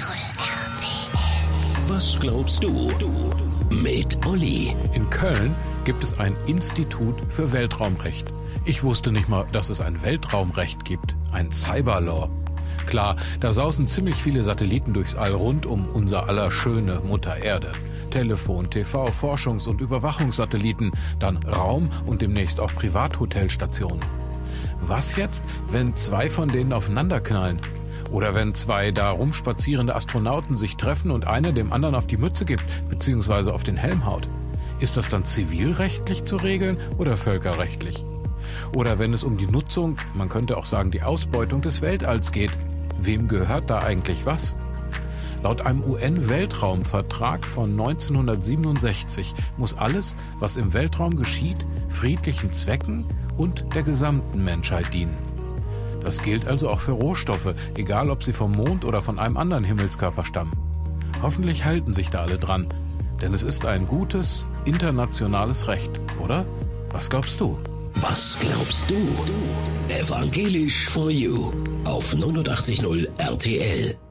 RTL. Was glaubst du? Mit Olli. In Köln gibt es ein Institut für Weltraumrecht. Ich wusste nicht mal, dass es ein Weltraumrecht gibt, ein Cyberlaw. Klar, da sausen ziemlich viele Satelliten durchs All rund um unser aller schöne Mutter Erde. Telefon, TV, Forschungs- und Überwachungssatelliten, dann Raum- und demnächst auch Privathotelstationen. Was jetzt, wenn 2 von denen aufeinanderknallen? Oder wenn 2 da rumspazierende Astronauten sich treffen und einer dem anderen auf die Mütze gibt, beziehungsweise auf den Helm haut? Ist das dann zivilrechtlich zu regeln oder völkerrechtlich? Oder wenn es um die Nutzung, man könnte auch sagen die Ausbeutung des Weltalls geht, wem gehört da eigentlich was? Laut einem UN-Weltraumvertrag von 1967 muss alles, was im Weltraum geschieht, friedlichen Zwecken und der gesamten Menschheit dienen. Das gilt also auch für Rohstoffe, egal ob sie vom Mond oder von einem anderen Himmelskörper stammen. Hoffentlich halten sich da alle dran, denn es ist ein gutes, internationales Recht, oder? Was glaubst du? Was glaubst du? Evangelisch for You auf 89.0 RTL.